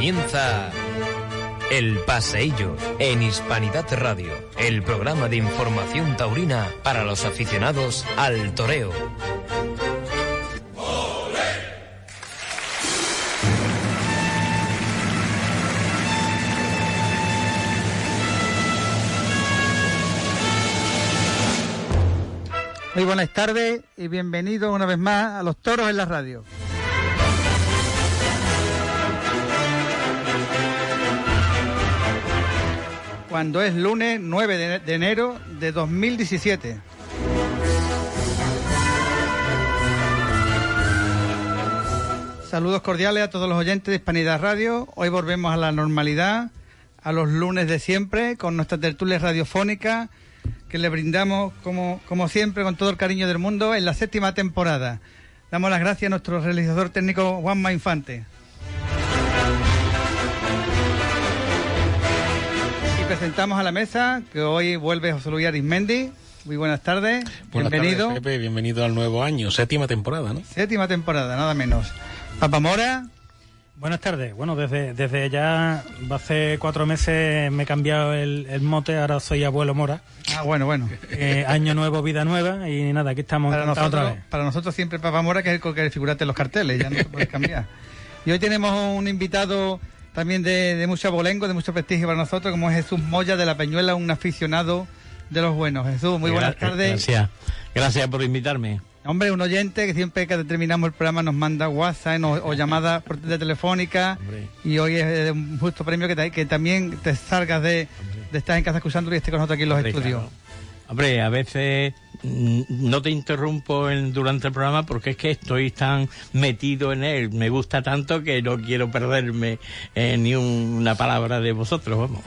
Comienza El Paseillo en Hispanidad Radio, el programa de información taurina para los aficionados al toreo. Muy buenas tardes y bienvenidos una vez más a Los Toros en la Radio. Cuando es lunes 9 de enero de 2017. Saludos cordiales a todos los oyentes de Hispanidad Radio. Hoy volvemos a la normalidad, a los lunes de siempre, con nuestra tertulia radiofónica que le brindamos, como siempre, con todo el cariño del mundo, en la 7ª temporada. Damos las gracias a nuestro realizador técnico, Juanma Infante. Y presentamos a la mesa, que hoy vuelve José Luis Arismendi. Muy buenas tardes. Buenas bienvenido. tardes, Pepe. Bienvenido al nuevo año. 7ª temporada, ¿no? 7ª temporada, nada menos. Papa Mora. Buenas tardes. Bueno, desde ya hace 4 meses me he cambiado el mote, ahora soy abuelo Mora. Ah, bueno. Año nuevo, vida nueva, y nada, aquí estamos otra vez. Para nosotros siempre Papa Mora, que es el que figuraste en los carteles, ya no se puede cambiar. Y hoy tenemos un invitado también de mucho abolengo, de mucho prestigio para nosotros, como es Jesús Moya de la Peñuela, un aficionado de los buenos. Jesús, muy buenas tardes. Gracias por invitarme. Hombre, un oyente que siempre que terminamos el programa nos manda WhatsApp o llamadas de telefónica. Hombre. Y hoy es un justo premio que también te salgas de estar en casa escuchándolo y estés con nosotros aquí en los estudios. Claro. Hombre, a veces no te interrumpo durante el programa porque es que estoy tan metido en él, me gusta tanto que no quiero perderme ni una palabra de vosotros, vamos.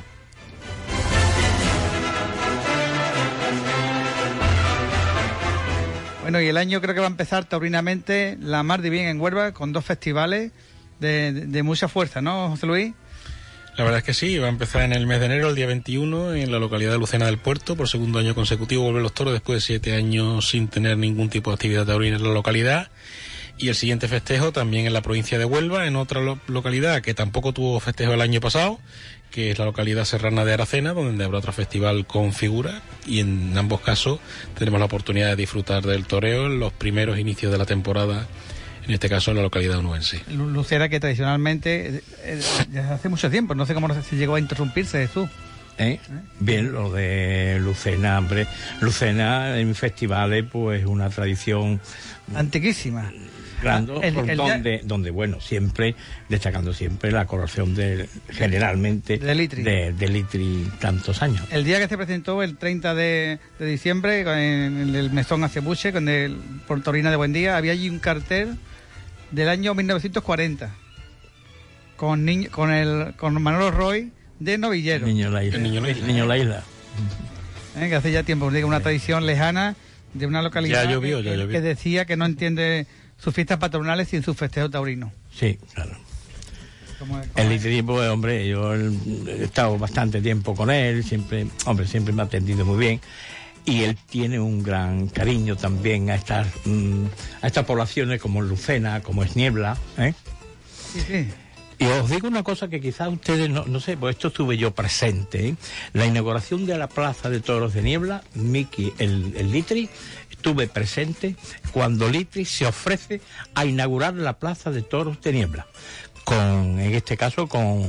Bueno, y el año creo que va a empezar taurinamente la mar de bien en Huelva, con 2 festivales de mucha fuerza, ¿no, José Luis? La verdad es que sí, va a empezar en el mes de enero, el día 21, en la localidad de Lucena del Puerto. Por segundo año consecutivo vuelven los toros después de 7 años sin tener ningún tipo de actividad taurina en la localidad. Y el siguiente festejo también en la provincia de Huelva, en otra localidad que tampoco tuvo festejo el año pasado, que es la localidad serrana de Aracena, donde habrá otro festival con figura, y en ambos casos tenemos la oportunidad de disfrutar del toreo en los primeros inicios de la temporada, en este caso en la localidad onubense. Lucena, que tradicionalmente, ya hace mucho tiempo, no sé cómo se llegó a interrumpirse, Jesús. Bien, lo de Lucena, hombre. Lucena en festivales, pues una tradición antiquísima. Grande, donde bueno, siempre destacando siempre la coronación generalmente de Litri tantos años. El día que se presentó, el 30 de diciembre, en el Mesón Acebuche, con el Portorina de Buendía, había allí un cartel del año 1940 con Manolo Roy de novillero. Niño La Isla. Que hace ya tiempo, una tradición lejana de una localidad ya llovió. Que decía que no entiende sus fiestas patronales sin su festejo taurino. Sí, claro. El Litri, pues, hombre, yo he estado bastante tiempo con él, siempre me ha atendido muy bien. Y él tiene un gran cariño también a estas poblaciones como Lucena, como es Niebla, ¿eh? Sí. Y os digo una cosa que quizás ustedes no sé, pues esto estuve yo presente, ¿eh? La inauguración de la Plaza de Toros de Niebla, Miki, el Litri, estuve presente cuando Litri se ofrece a inaugurar la Plaza de Toros de Niebla, en este caso con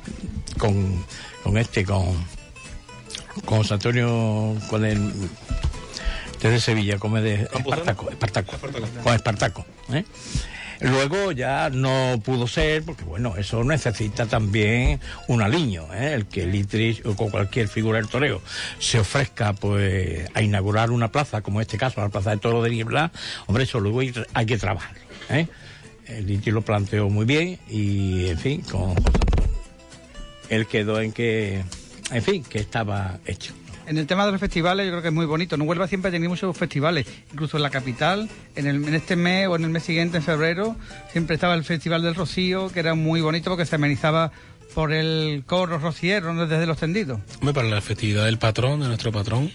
José Antonio, con el desde Sevilla, con Espartaco, ¿eh? Luego ya no pudo ser, porque bueno, eso necesita también un aliño, ¿eh? El que Litri o cualquier figura del toreo se ofrezca pues a inaugurar una plaza, como en este caso la Plaza de Toros de Niebla, hombre, eso luego hay que trabajarlo, ¿eh? El Litri lo planteó muy bien y, en fin, con José Antonio, él quedó en que estaba hecho. En el tema de los festivales, yo creo que es muy bonito. En Huelva siempre ha tenido muchos festivales, incluso en la capital, en este mes o en el mes siguiente, en febrero, siempre estaba el Festival del Rocío, que era muy bonito porque se amenizaba por el coro rociero desde los tendidos. Para la festividad del patrón, de nuestro patrón,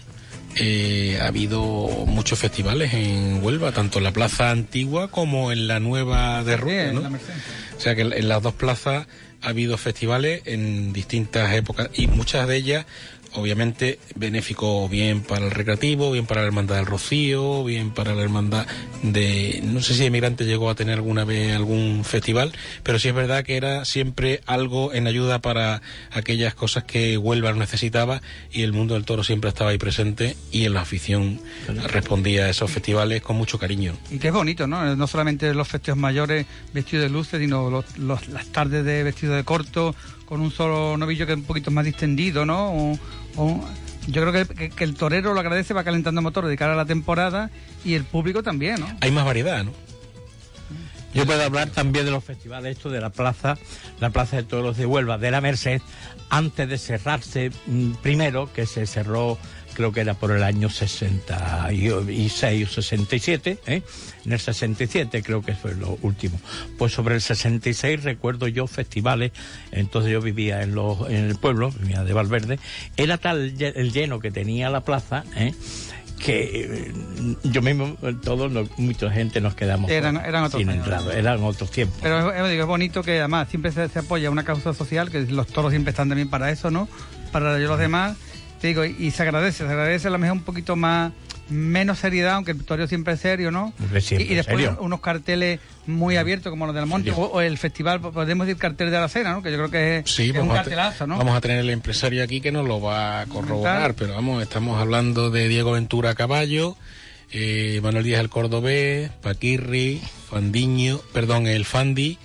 ha habido muchos festivales en Huelva, tanto en la plaza antigua como en la nueva de Ruta, ¿no? O sea que en las dos plazas ha habido festivales en distintas épocas y muchas de ellas obviamente benéfico, bien para el recreativo, bien para la Hermandad del Rocío, bien para la Hermandad de... No sé si Emigrante llegó a tener alguna vez algún festival, pero sí es verdad que era siempre algo en ayuda para aquellas cosas que Huelva necesitaba, y el mundo del toro siempre estaba ahí presente, y en la afición respondía a esos festivales con mucho cariño. Y que es bonito, ¿no? No solamente los festejos mayores vestidos de luces, sino las tardes de vestido de corto, con un solo novillo que es un poquito más distendido, ¿no? Yo creo que el torero lo agradece, va calentando motor de cara a la temporada, y el público también, ¿no? Hay más variedad, ¿no? Yo puedo hablar también de los festivales estos de la plaza de toros de Huelva, de la Merced, antes de cerrarse, primero, que se cerró, creo que era por el año 66 o 67, en el 67 creo que fue lo último. Pues sobre el 66 recuerdo yo festivales, entonces yo vivía en el pueblo, vivía de Valverde, era tal el lleno que tenía la plaza, que yo mismo, mucha gente nos quedamos eran otros sin entrada, eran otros tiempos. Pero es bonito que además siempre se apoya una causa social, que los toros siempre están también para eso, ¿no? Para los demás, te digo, y se agradece a lo mejor un poquito menos seriedad, aunque el toreo siempre es serio, ¿no? Y después serio. Unos carteles muy abiertos como los del Monte, o el festival, podemos decir cartel de la Cena, ¿no? Que yo creo que es un cartelazo, ¿no? Vamos a tener el empresario aquí que nos lo va a corroborar, pero vamos, estamos hablando de Diego Ventura a caballo, Manuel Díaz el Cordobés, Paquirri, el Fandi,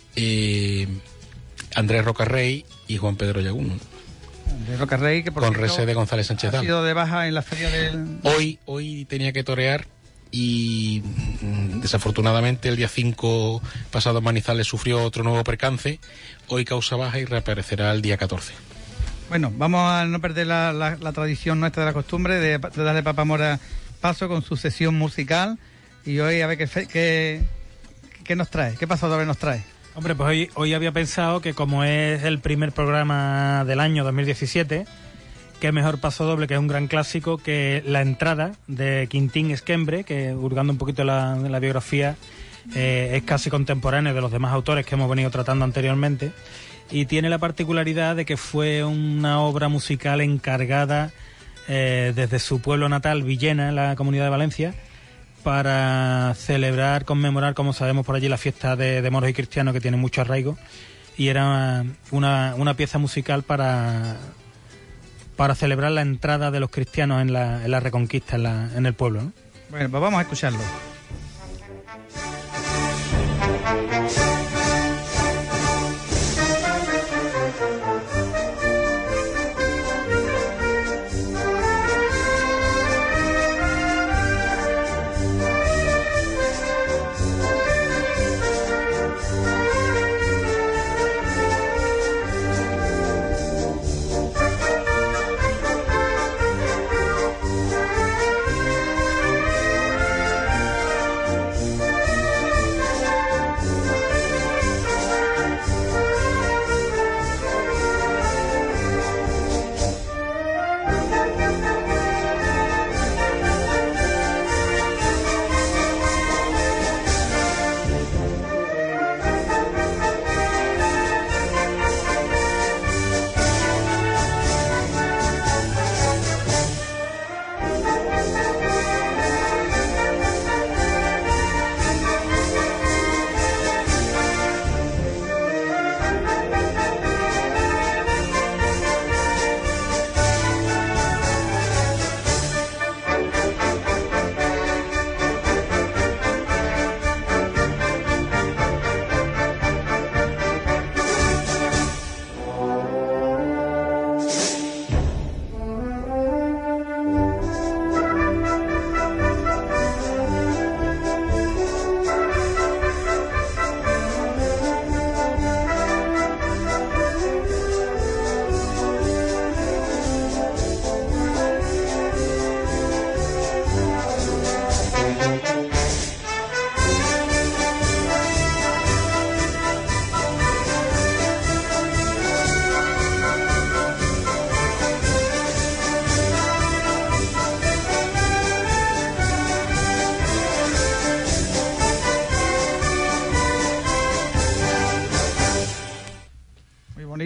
Andrés Rocarrey y Juan Pedro Llaguno. De Rocarrey, que por con Rese de González Sánchez ha sido de baja en la feria del... Hoy tenía que torear y desafortunadamente el día 5 pasado Manizales sufrió otro nuevo percance. Hoy causa baja y reaparecerá el día 14. Bueno, vamos a no perder la tradición nuestra, de la costumbre de darle a Papa Mora paso con su sesión musical, y hoy a ver qué nos trae, qué pasadores nos trae. Hombre, pues hoy había pensado que como es el primer programa del año 2017, qué mejor paso doble, que es un gran clásico, que La Entrada de Quintín Esquembre, que hurgando un poquito la biografía, es casi contemporáneo de los demás autores que hemos venido tratando anteriormente, y tiene la particularidad de que fue una obra musical encargada desde su pueblo natal, Villena, en la Comunidad de Valencia, para conmemorar, como sabemos por allí, la fiesta de moros y cristianos, que tiene mucho arraigo, y era una pieza musical para celebrar la entrada de los cristianos en la Reconquista, en el pueblo, ¿no? Bueno, pues vamos a escucharlo.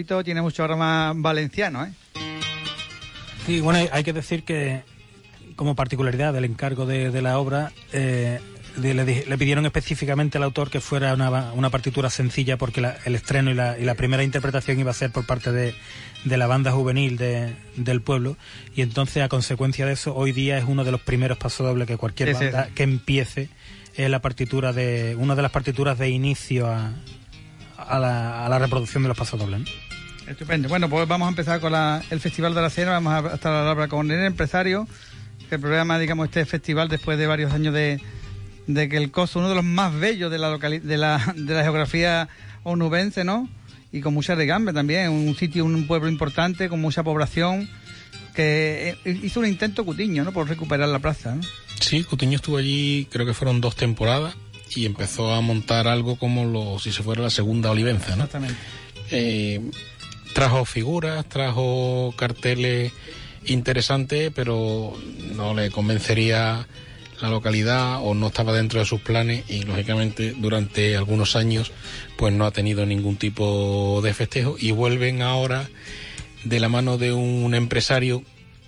poquito, tiene mucho aroma valenciano, ¿eh? Sí, bueno, hay que decir que como particularidad del encargo de la obra, le pidieron específicamente al autor que fuera una partitura sencilla, porque el estreno y la primera interpretación iba a ser por parte de la banda juvenil del pueblo, y entonces a consecuencia de eso hoy día es uno de los primeros pasodobles que cualquier banda que empiece es la partitura una de las partituras de inicio a la reproducción de los pasodobles, ¿no? Estupendo. Bueno, pues vamos a empezar con el Festival de Aracena. Vamos a estar a la palabra con el empresario, que el programa, digamos, este festival, después de varios años de que el Coso, uno de los más bellos de la geografía onubense, ¿no? Y con mucha regambre también, un pueblo importante, con mucha población, que hizo un intento Cutiño, ¿no?, por recuperar la plaza, ¿no? Sí, Cutiño estuvo allí, creo que fueron 2 temporadas, y empezó a montar algo como si se fuera la segunda Olivenza, ¿no? Exactamente. Trajo figuras, trajo carteles interesantes, pero no le convencería la localidad, o no estaba dentro de sus planes, y lógicamente durante algunos años pues no ha tenido ningún tipo de festejo, y vuelven ahora de la mano de un empresario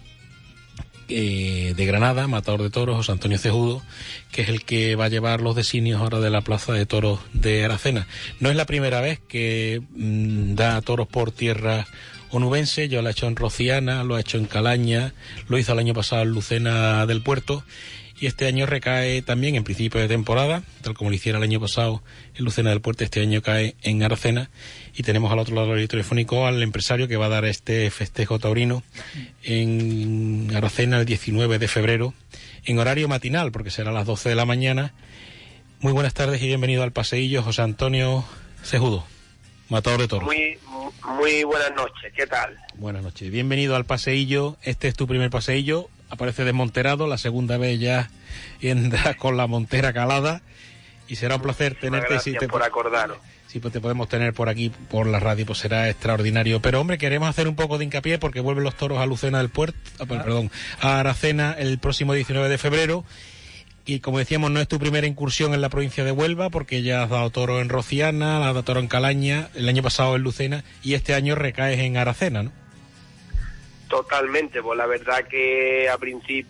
de Granada, matador de toros, José Antonio Cejudo, que es el que va a llevar los designios ahora de la plaza de toros de Aracena. No es la primera vez que da toros por tierra onubense, ya lo ha hecho en Rociana, lo ha hecho en Calaña, lo hizo el año pasado en Lucena del Puerto, y este año recae también en principio de temporada, tal como lo hiciera el año pasado en Lucena del Puerto. Este año cae en Aracena, y tenemos al otro lado del telefónico al empresario que va a dar este festejo taurino en Aracena el 19 de febrero, en horario matinal, porque será a las 12 de la mañana. Muy buenas tardes y bienvenido al paseillo, José Antonio Cejudo, matador de toros. Muy buenas noches, ¿qué tal? Buenas noches, bienvenido al paseillo. Este es tu primer paseillo, aparece desmonterado, la segunda vez ya entras con la montera calada, y será un placer tenerte. Gracias por acordaros. Si pues te podemos tener por aquí, por la radio, pues será extraordinario. Pero hombre, queremos hacer un poco de hincapié porque vuelven los toros a Lucena del Puerto, a Aracena el próximo 19 de febrero. Y como decíamos, no es tu primera incursión en la provincia de Huelva, porque ya has dado toro en Rociana, has dado toro en Calaña, el año pasado en Lucena, y este año recaes en Aracena, ¿no? Totalmente, pues la verdad que a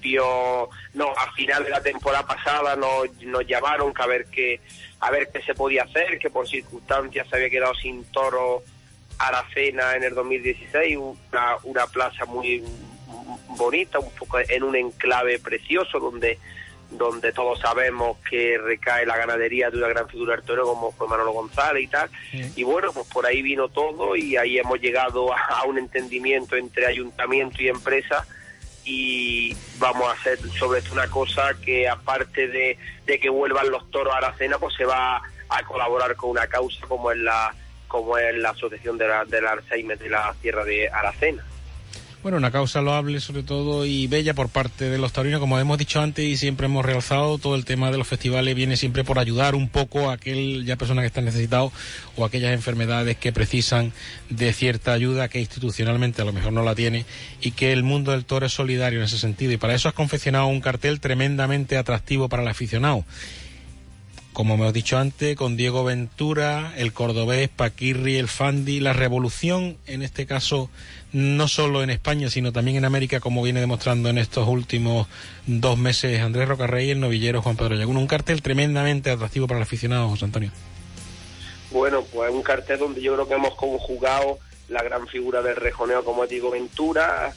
final de la temporada pasada nos llamaron a ver qué se podía hacer, que por circunstancias se había quedado sin toro Aracena en el 2016, una plaza muy bonita, un poco en un enclave precioso donde todos sabemos que recae la ganadería de una gran figura del torero como fue Manolo González y tal. Sí. Y bueno, pues por ahí vino todo, y ahí hemos llegado a un entendimiento entre ayuntamiento y empresa, y vamos a hacer sobre esto una cosa que, aparte de que vuelvan los toros a Aracena, pues se va a colaborar con una causa como es la asociación del Alzheimer de la Sierra de Aracena. Bueno, una causa loable sobre todo y bella por parte de los taurinos, como hemos dicho antes y siempre hemos realzado, todo el tema de los festivales viene siempre por ayudar un poco a aquella persona que está necesitado o aquellas enfermedades que precisan de cierta ayuda que institucionalmente a lo mejor no la tiene, y que el mundo del toro es solidario en ese sentido, y para eso has confeccionado un cartel tremendamente atractivo para el aficionado. Como hemos dicho antes, con Diego Ventura, el cordobés, Paquirri, el Fandi, la revolución, en este caso, no solo en España, sino también en América, como viene demostrando en estos últimos 2 meses Andrés Rocarrey y el novillero Juan Pedro Llaguno. Un cartel tremendamente atractivo para el aficionado, José Antonio. Bueno, pues un cartel donde yo creo que hemos conjugado la gran figura del rejoneo como es Diego Ventura,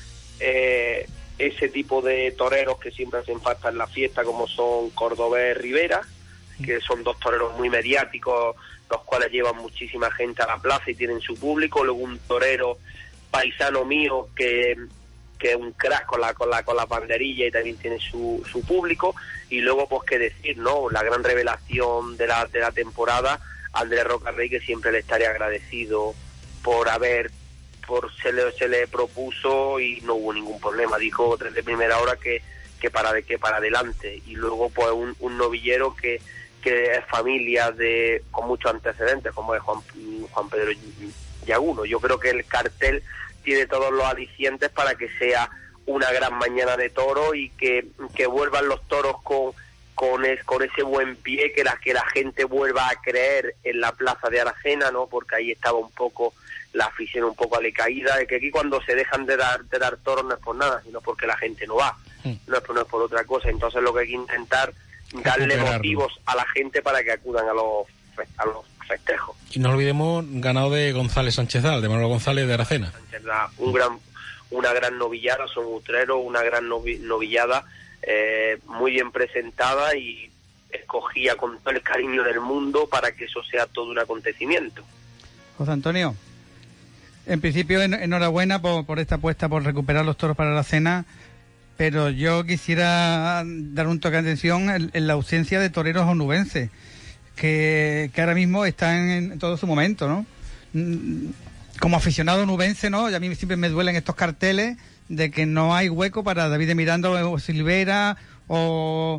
ese tipo de toreros que siempre hacen falta en la fiesta, como son Cordobés, Rivera, que son 2 toreros muy mediáticos, los cuales llevan muchísima gente a la plaza y tienen su público. Luego un torero paisano mío que es un crack con la banderilla y también tiene su público. Y luego, pues qué decir, ¿no? La gran revelación de la temporada, Andrés Rocarrey, que siempre le estaré agradecido se le propuso y no hubo ningún problema. Dijo desde primera hora que para adelante. Y luego, pues un novillero que es familia con muchos antecedentes, como es Juan Pedro Llaguno. Yo creo que el cartel tiene todos los alicientes para que sea una gran mañana de toro y que vuelvan los toros con con ese buen pie, que la gente vuelva a creer en la plaza de Aracena, ¿no? Porque ahí estaba un poco la afición un poco alecaída, de que aquí cuando se dejan de dar toros no es por nada, sino porque la gente no va, no es por otra cosa. Entonces lo que hay que intentar darle motivos a la gente para que acudan a los festejos. Y no olvidemos, ganado de González Sánchez Dal, de Manuel González de Aracena. Una gran novillada, son utreros, una gran novillada, muy bien presentada y escogida con todo el cariño del mundo para que eso sea todo un acontecimiento. José Antonio, en principio enhorabuena por esta apuesta por recuperar los toros para Aracena, pero yo quisiera dar un toque de atención en la ausencia de toreros onubenses, que ahora mismo están en todo su momento, ¿no? Como aficionado onubense, ¿no? Y a mí siempre me duelen estos carteles de que no hay hueco para David de Miranda o Silvera o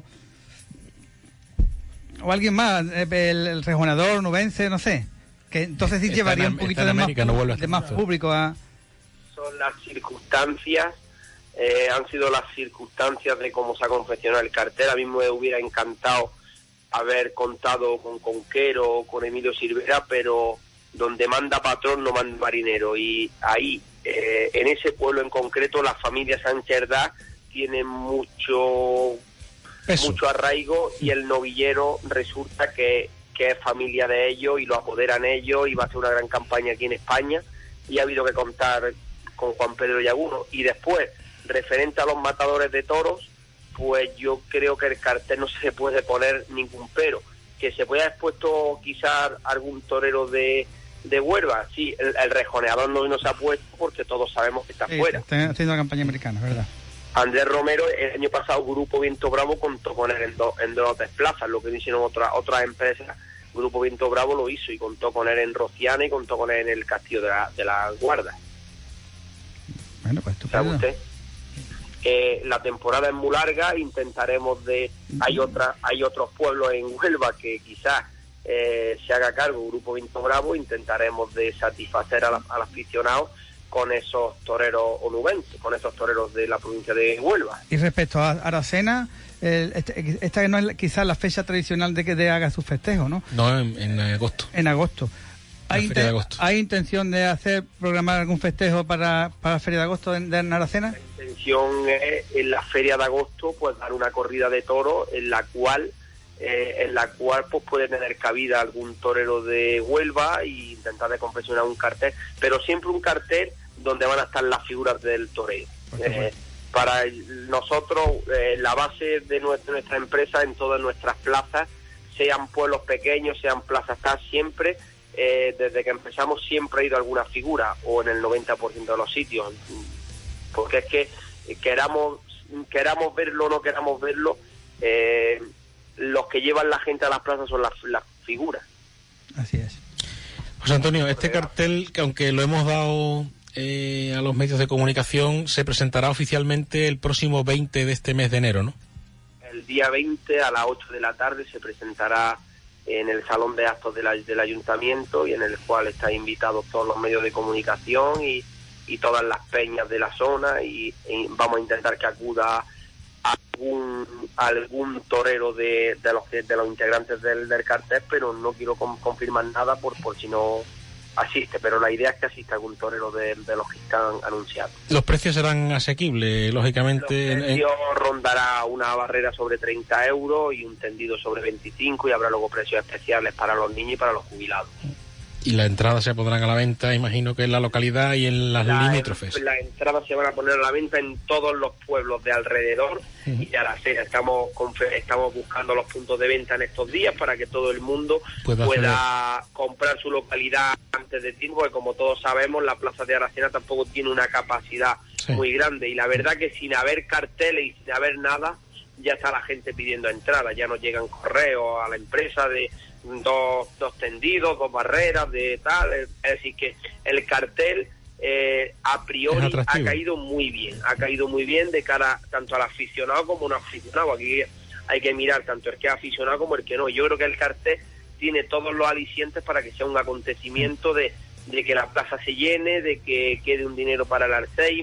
alguien más, el rejonador onubense, no sé. Que entonces sí llevaría un poquito de más público a... Son las circunstancias, han sido las circunstancias de cómo se ha confeccionado el cartel. A mí me hubiera encantado haber contado con Conquero o con Emilio Silvera, pero donde manda patrón no manda marinero, y ahí, en ese pueblo en concreto, la familia Sánchez Dal tiene mucho arraigo, y el novillero resulta que es familia de ellos y lo apoderan ellos, y va a ser una gran campaña aquí en España, y ha habido que contar con Juan Pedro Llaguno. Y después, referente a los matadores de toros, pues yo creo que el cartel no se puede poner ningún pero. Que se pueda haber puesto quizás algún torero de Huelva, sí, el rejoneador no se ha puesto porque todos sabemos que está fuera. Está haciendo la campaña americana, ¿verdad? Andrés Romero, el año pasado, Grupo Viento Bravo contó con él en dos desplazas, lo que hicieron otras empresas. Grupo Viento Bravo lo hizo y contó con él en Rociana y contó con él en el Castillo de la Guarda. Bueno, pues ¿Sabe usted? La temporada es muy larga, intentaremos hay otros pueblos en Huelva que quizás se haga cargo Grupo Viento Bravo, intentaremos de satisfacer al aficionado con esos toreros onubenses, con esos toreros de la provincia de Huelva. Y respecto a Aracena, esta no es quizás la fecha tradicional de que haga su festejo, ¿no? No, en agosto. En agosto. ¿Hay intención de programar algún festejo para la Feria de Agosto de Aracena? La intención es, en la Feria de Agosto, pues dar una corrida de toros en la cual pues puede tener cabida algún torero de Huelva e intentar de confeccionar un cartel, pero siempre un cartel donde van a estar las figuras del torero. Para nosotros, la base de nuestra empresa en todas nuestras plazas, sean pueblos pequeños, sean plazas, está siempre, desde que empezamos siempre ha ido alguna figura, o en el 90% de los sitios, porque es que queramos verlo o no queramos verlo, los que llevan la gente a las plazas son las figuras. Así es. José Antonio, este cartel, que aunque lo hemos dado a los medios de comunicación, se presentará oficialmente el próximo 20 de este mes de enero, ¿no? El día 20 a las 8 de la tarde se presentará en el Salón de Actos del Ayuntamiento, y en el cual están invitados todos los medios de comunicación y todas las peñas de la zona, y vamos a intentar que acuda algún torero de los integrantes del cartel, pero no quiero confirmar nada por si no asiste, pero la idea es que asista algún torero de los que están anunciados. ¿Los precios serán asequibles, lógicamente? El precio rondará una barrera sobre 30 euros y un tendido sobre 25, y habrá luego precios especiales para los niños y para los jubilados. Y las entradas se pondrán a la venta, imagino que en la localidad y en las limítrofes. Las entradas se van a poner a la venta en todos los pueblos de alrededor y de Aracena. Estamos buscando los puntos de venta en estos días para que todo el mundo pueda comprar su localidad antes de tiempo, porque como todos sabemos, la plaza de Aracena tampoco tiene una capacidad muy grande, y la verdad que sin haber carteles y sin haber nada, ya está la gente pidiendo entradas, ya nos llegan correos a la empresa de dos tendidos, 2 barreras de tal, es decir que el cartel a priori ha caído muy bien de cara tanto al aficionado como no aficionado. Aquí hay que mirar tanto el que es aficionado como el que no. Yo creo que el cartel tiene todos los alicientes para que sea un acontecimiento de que la plaza se llene, de que quede un dinero para el Alzheimer,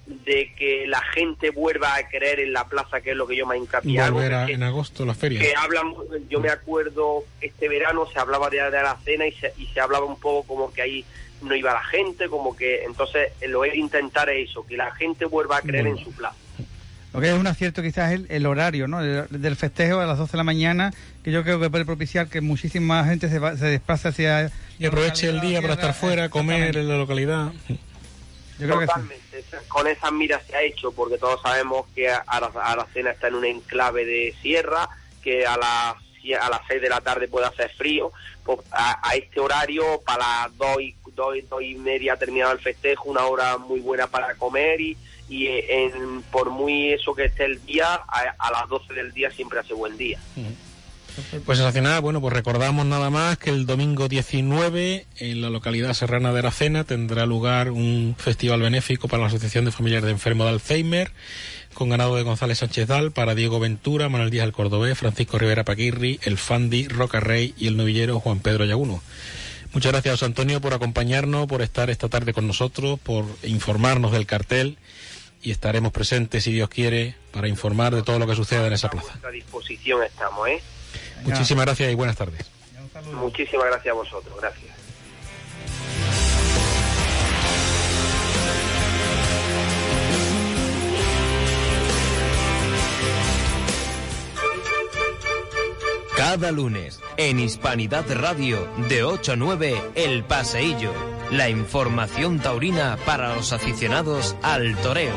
de que la gente vuelva a creer en la plaza, que es lo que yo me hincapié. En agosto las ferias. Que hablan, yo me acuerdo, este verano se hablaba de Aracena y se hablaba un poco como que ahí no iba la gente, como que entonces lo es intentar eso, que la gente vuelva a creer en su plaza. Lo que es un acierto quizás es el horario, ¿no? Del festejo a las 12 de la mañana, que yo creo que puede propiciar que muchísima gente se desplace hacia... Y aproveche el día para estar fuera, comer en la localidad. Yo creo Totalmente, que sí. Con esas miras se ha hecho, porque todos sabemos que Aracena está en un enclave de sierra, que a las 6 de la tarde puede hacer frío, pues a este horario, para las 2:30 terminado el festejo, una hora muy buena para comer y por muy eso que esté el día, a las 12 del día siempre hace buen día. Pues sensacional. Bueno, pues recordamos nada más que el domingo 19 en la localidad serrana de Aracena tendrá lugar un festival benéfico para la Asociación de Familiares de Enfermos de Alzheimer, con ganado de González Sánchez Dal, para Diego Ventura, Manuel Díaz el Cordobés, Francisco Rivera Paquirri, el Fandi, Roca Rey y el novillero Juan Pedro Yaguno. Muchas gracias, José Antonio, por acompañarnos, por estar esta tarde con nosotros, por informarnos del cartel, y estaremos presentes, si Dios quiere, para informar de todo lo que suceda en esa plaza. A vuestra disposición estamos, ¿eh? Muchísimas gracias y buenas tardes. Muchísimas gracias a vosotros, gracias. Cada lunes, en Hispanidad Radio, de 8 a 9, El Paseillo. La información taurina para los aficionados al toreo.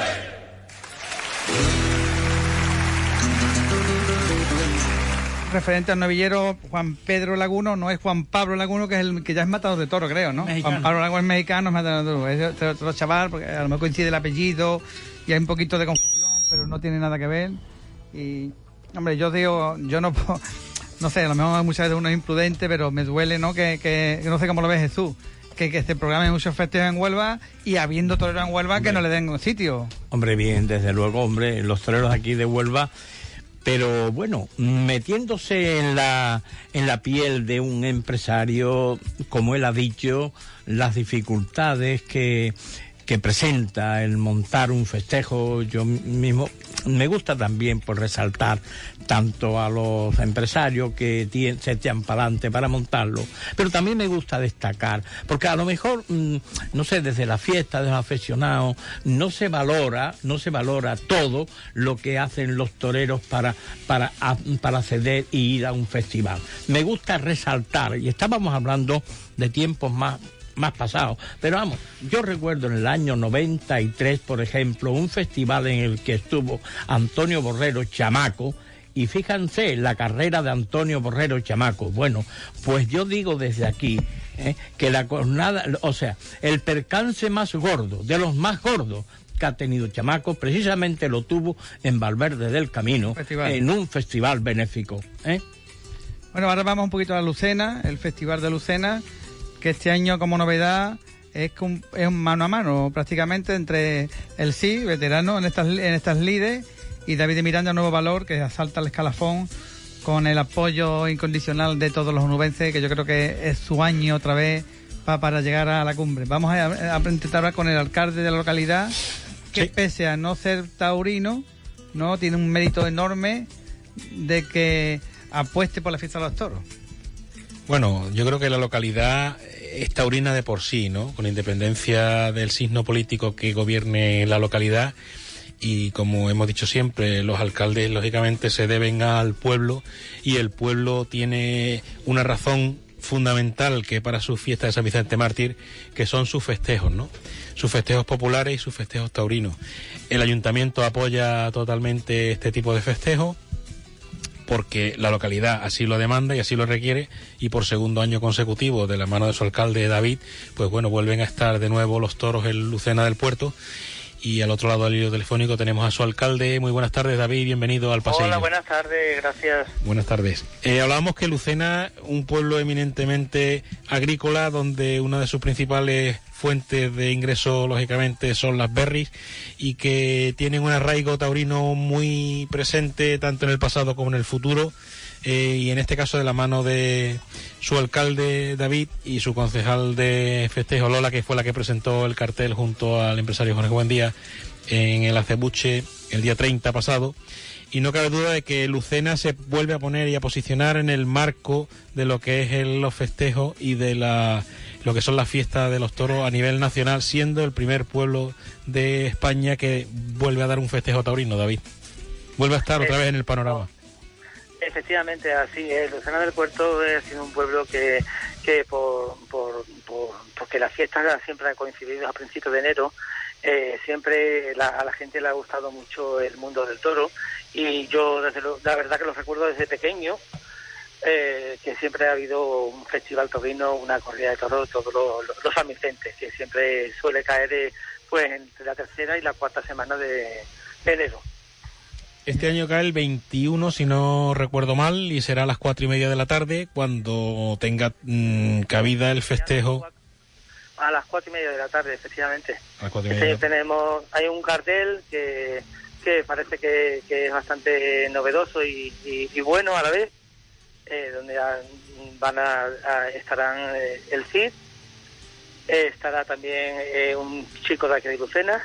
Referente al novillero Juan Pedro Laguno, no es Juan Pablo Laguno, que es el que ya es matador de toro, creo, ¿no? Mexicano. Juan Pablo Laguno es mexicano, es matador de toro. Es otro chaval, porque a lo mejor coincide el apellido y hay un poquito de confusión, pero no tiene nada que ver. Y, hombre, yo digo, yo no puedo, no sé, a lo mejor muchas veces uno es imprudente, pero me duele, ¿no? Que no sé cómo lo ves, Jesús, que se programen muchos festejos en Huelva y habiendo toreros en Huelva, hombre, que no le den sitio. Hombre, bien, desde luego, hombre, los toreros aquí de Huelva, pero bueno, metiéndose en la piel de un empresario, como él ha dicho, las dificultades que presenta el montar un festejo, yo mismo me gusta también por resaltar tanto a los empresarios que se echan para adelante para montarlo, pero también me gusta destacar, porque a lo mejor, no sé, desde la fiesta de los aficionados no se valora todo lo que hacen los toreros para acceder y ir a un festival. Me gusta resaltar, y estábamos hablando de tiempos más pasados, pero vamos, yo recuerdo en el año 93, por ejemplo, un festival en el que estuvo Antonio Borrero Chamaco, y fíjense la carrera de Antonio Borrero Chamaco. Bueno, pues yo digo desde aquí que la jornada, o sea, el percance más gordo, de los más gordos que ha tenido Chamaco, precisamente lo tuvo en Valverde del Camino, en un festival benéfico. Bueno, ahora vamos un poquito a la Lucena, el Festival de Lucena, que este año como novedad es un mano a mano prácticamente entre el sí, veterano en estas lides, y David Miranda, Nuevo Valor, que asalta el escalafón con el apoyo incondicional de todos los onubenses, que yo creo que es su año otra vez para llegar a la cumbre. Vamos a intentar hablar con el alcalde de la localidad, que sí, pese a no ser taurino, no tiene un mérito enorme de que apueste por la fiesta de los toros. Bueno, yo creo que la localidad es taurina de por sí, ¿no? Con independencia del signo político que gobierne la localidad, y como hemos dicho siempre, los alcaldes lógicamente se deben al pueblo, y el pueblo tiene una razón fundamental que para su fiesta de San Vicente Mártir, que son sus festejos, ¿no? Sus festejos populares y sus festejos taurinos. El ayuntamiento apoya totalmente este tipo de festejos, porque la localidad así lo demanda y así lo requiere, y por segundo año consecutivo, de la mano de su alcalde David, pues bueno, vuelven a estar de nuevo los toros en Lucena del Puerto. Y al otro lado del hilo telefónico tenemos a su alcalde. Muy buenas tardes, David, bienvenido al Paseillo. Hola, buenas tardes, gracias. Buenas tardes. Hablábamos que Lucena, un pueblo eminentemente agrícola, donde una de sus principales fuentes de ingreso, lógicamente, son las berries, y que tienen un arraigo taurino muy presente tanto en el pasado como en el futuro, y en este caso de la mano de su alcalde David y su concejal de festejo Lola, que fue la que presentó el cartel junto al empresario Jorge Buendía en el Acebuche el día 30 pasado. Y no cabe duda de que Lucena se vuelve a poner y a posicionar en el marco de lo que es los festejos y de lo que son las fiestas de los toros a nivel nacional, siendo el primer pueblo de España que vuelve a dar un festejo taurino, David. Vuelve a estar otra vez en el panorama. Efectivamente, así es. Lucena del Puerto ha sido un pueblo que porque las fiestas siempre han coincidido a principios de enero. Siempre a la gente le ha gustado mucho el mundo del toro, y yo la verdad que lo recuerdo desde pequeño, que siempre ha habido un festival taurino, una corrida de toros todos los San Vicentes, que siempre suele caer pues entre la tercera y la cuarta semana de enero. Este año cae el 21, si no recuerdo mal, y será a las 4:30 de la tarde cuando tenga cabida el festejo. A las 4:30 de la tarde, efectivamente. A las 4:30. Hay un cartel que parece que es bastante novedoso y bueno a la vez, donde estarán el Cid, estará también un chico de aquí de Lucena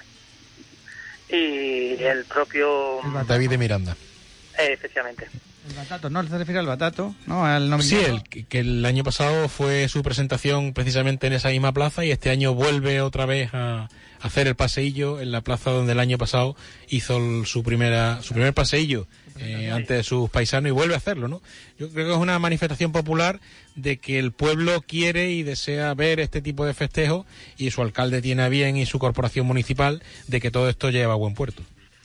y el propio David de Miranda. Efectivamente. El Batato, ¿no? ¿Se refiere al Batato? ¿No? Al sí, que el año pasado fue su presentación precisamente en esa misma plaza, y este año vuelve otra vez a hacer el paseillo en la plaza donde el año pasado hizo su primer paseillo ante sus paisanos, y vuelve a hacerlo, ¿no? Yo creo que es una manifestación popular de que el pueblo quiere y desea ver este tipo de festejos, y su alcalde tiene a bien, y su corporación municipal, de que todo esto lleve a buen puerto.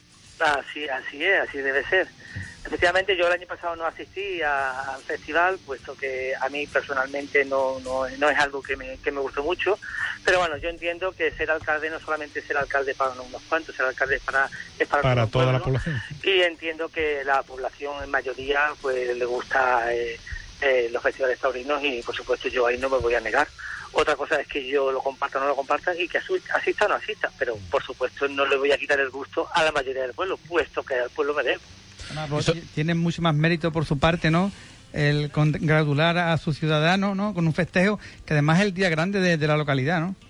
Así es, así debe ser. Efectivamente, yo el año pasado no asistí al festival, puesto que a mí personalmente no es algo que me gustó mucho, pero bueno, yo entiendo que ser alcalde no solamente es ser alcalde para unos cuantos, ser alcalde es para toda la población. Y entiendo que la población en mayoría pues le gusta los festivales taurinos, y por supuesto yo ahí no me voy a negar. Otra cosa es que yo lo comparta o no lo comparta, y que asista o no asista, pero por supuesto no le voy a quitar el gusto a la mayoría del pueblo, puesto que al pueblo me debo. Tiene mucho más mérito por su parte, ¿no?, el congratular a sus ciudadanos, ¿no?, con un festejo que además es el día grande de la localidad, ¿no?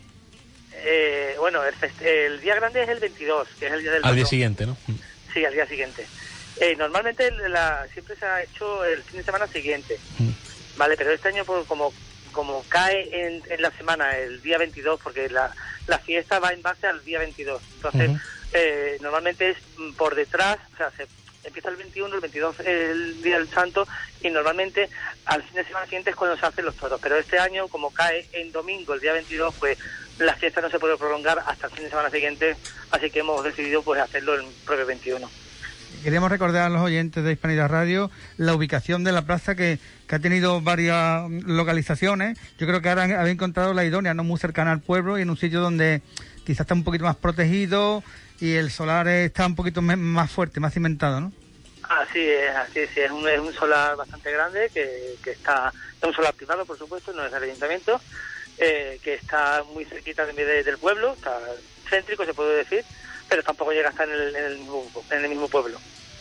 Bueno, el día grande es el 22, que es el día del al día siguiente, ¿no? Sí, al día siguiente. Normalmente siempre se ha hecho el fin de semana siguiente, ¿vale? Pero este año pues, como cae en la semana el día 22, porque la fiesta va en base al día 22, entonces normalmente es por detrás, o sea, empieza el 21, el 22 es el día del santo, y normalmente al fin de semana siguiente es cuando se hacen los toros, pero este año como cae en domingo el día 22, pues la fiesta no se puede prolongar hasta el fin de semana siguiente, así que hemos decidido pues hacerlo el propio 21. Queremos recordar a los oyentes de Hispanidad Radio la ubicación de la plaza, que ha tenido varias localizaciones. Yo creo que ahora había encontrado la idónea, no muy cercana al pueblo, y en un sitio donde quizás está un poquito más protegido y el solar está un poquito más fuerte, más cimentado, ¿no? Así es, es un solar bastante grande, que está, es un solar privado, por supuesto, no es del ayuntamiento, que está muy cerquita del pueblo, está céntrico, se puede decir, pero tampoco llega a estar en el mismo pueblo.